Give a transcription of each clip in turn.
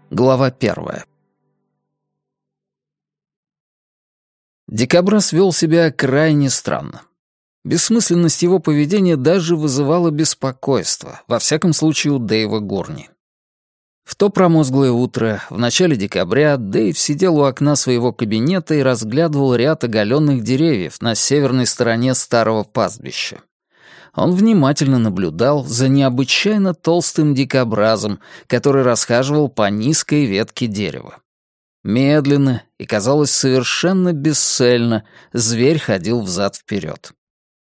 Глава 1. Дикобраз вел себя крайне странно. Бессмысленность его поведения даже вызывала беспокойство, во всяком случае у Дэйва Гурни. В то промозглое утро, в начале декабря, Дэйв сидел у окна своего кабинета и разглядывал ряд оголенных деревьев на северной стороне старого пастбища. Он внимательно наблюдал за необычайно толстым дикобразом, который расхаживал по низкой ветке дерева. Медленно и, казалось, совершенно бесцельно зверь ходил взад-вперед.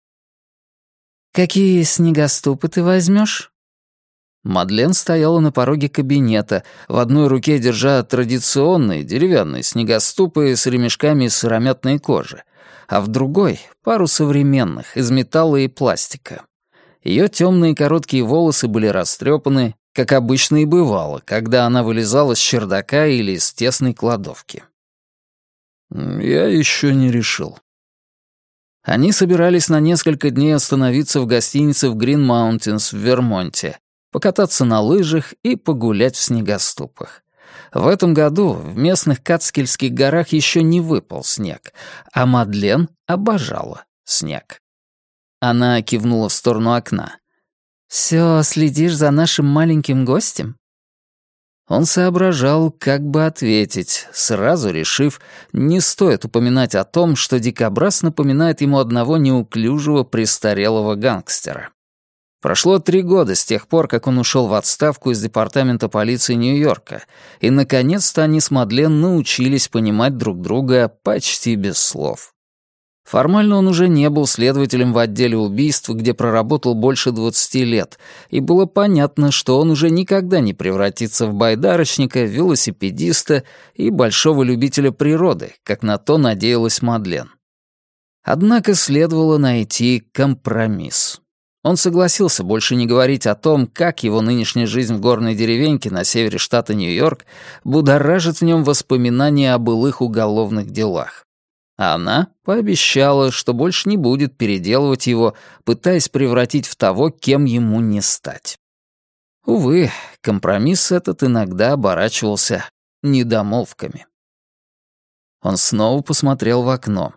«Какие снегоступы ты возьмешь?» Мадлен стояла на пороге кабинета, в одной руке держа традиционные деревянные снегоступы с ремешками из сыромятной кожи, а в другой — пару современных, из металла и пластика. Ее темные короткие волосы были растрепаны, как обычно и бывало, когда она вылезала с чердака или из тесной кладовки. «Я еще не решил». Они собирались на несколько дней остановиться в гостинице в Грин Маунтинс в Вермонте, покататься на лыжах и погулять в снегоступах. В этом году в местных Катскильских горах еще не выпал снег, а Мадлен обожала снег. Она кивнула в сторону окна. «Всё следишь за нашим маленьким гостем?» Он соображал, как бы ответить, сразу решив, не стоит упоминать о том, что дикобраз напоминает ему одного неуклюжего престарелого гангстера. Прошло 3 года с тех пор, как он ушел в отставку из департамента полиции Нью-Йорка, и, наконец-то, они с Мадлен научились понимать друг друга почти без слов. Формально он уже не был следователем в отделе убийств, где проработал больше 20 лет, и было понятно, что он уже никогда не превратится в байдарочника, велосипедиста и большого любителя природы, как на то надеялась Мадлен. Однако следовало найти компромисс. Он согласился больше не говорить о том, как его нынешняя жизнь в горной деревеньке на севере штата Нью-Йорк будоражит в нем воспоминания о былых уголовных делах. А она пообещала, что больше не будет переделывать его, пытаясь превратить в того, кем ему не стать. Увы, компромисс этот иногда оборачивался недомолвками. Он снова посмотрел в окно.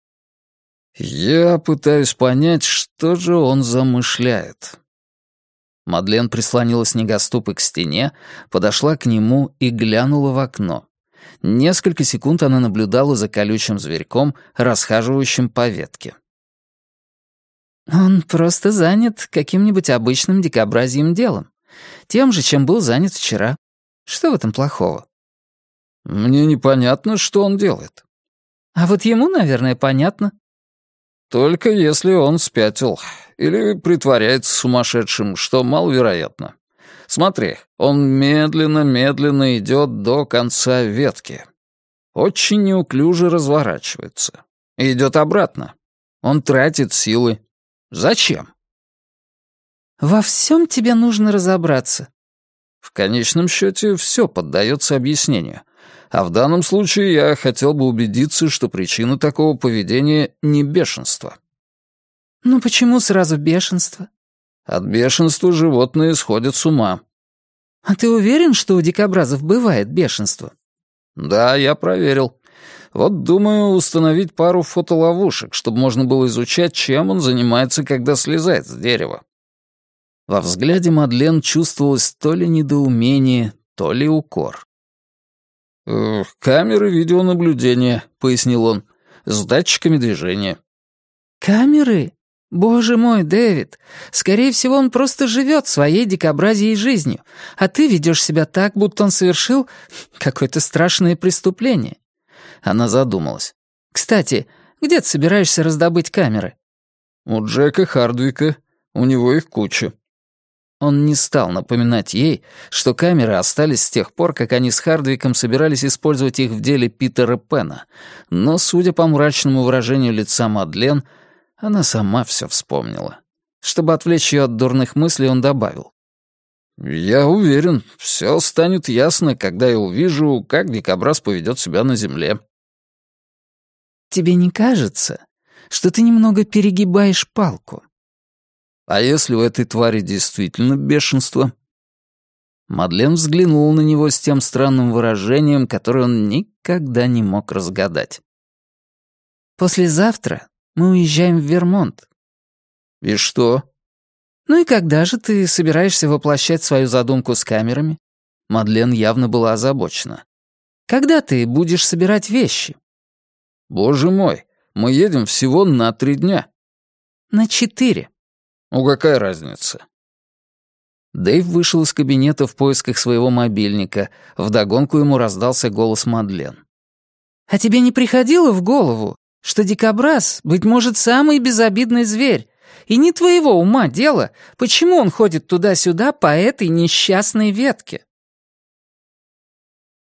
«Я пытаюсь понять, что же он замышляет». Мадлен прислонила снегоступы к стене, подошла к нему и глянула в окно. Несколько секунд она наблюдала за колючим зверьком, расхаживающим по ветке. «Он просто занят каким-нибудь обычным дикобразьим делом. Тем же, чем был занят вчера. Что в этом плохого?» «Мне непонятно, что он делает». «А вот ему, наверное, понятно». «Только если он спятил или притворяется сумасшедшим, что маловероятно. Смотри, он медленно-медленно идет до конца ветки. Очень неуклюже разворачивается. И идет обратно. Он тратит силы. Зачем?» «Во всем тебе нужно разобраться». В конечном счете все поддается объяснению. А в данном случае я хотел бы убедиться, что причина такого поведения не бешенство. «Ну почему сразу бешенство?» От бешенства животные сходят с ума. «А ты уверен, что у дикобразов бывает бешенство?» Да, я проверил. Вот думаю установить пару фотоловушек, чтобы можно было изучать, чем он занимается, когда слезает с дерева. Во взгляде Мадлен чувствовалось то ли недоумение, то ли укор. «Камеры видеонаблюдения», — пояснил он, — «с датчиками движения». «Камеры? Боже мой, Дэвид, скорее всего, он просто живет своей дикобразьей жизнью, а ты ведешь себя так, будто он совершил какое-то страшное преступление». Она задумалась. «Кстати, где ты собираешься раздобыть камеры?» «У Джека Хардвика. У него их куча». Он не стал напоминать ей, что камеры остались с тех пор, как они с Хардвиком собирались использовать их в деле Питера Пэна, но, судя по мрачному выражению лица Мадлен, она сама все вспомнила. Чтобы отвлечь ее от дурных мыслей, он добавил. «Я уверен, все станет ясно, когда я увижу, как дикобраз поведет себя на земле». «Тебе не кажется, что ты немного перегибаешь палку?» А если у этой твари действительно бешенство? Мадлен взглянула на него с тем странным выражением, которое он никогда не мог разгадать. «Послезавтра мы уезжаем в Вермонт». «И что?» «Ну и когда же ты собираешься воплощать свою задумку с камерами?» Мадлен явно была озабочена. «Когда ты будешь собирать вещи?» «Боже мой, мы едем всего на 3 дня». «На 4». «Ну какая разница?» Дэйв вышел из кабинета в поисках своего мобильника. Вдогонку ему раздался голос Мадлен. «А тебе не приходило в голову, что дикобраз, быть может, самый безобидный зверь, и не твоего ума дело, почему он ходит туда-сюда по этой несчастной ветке?»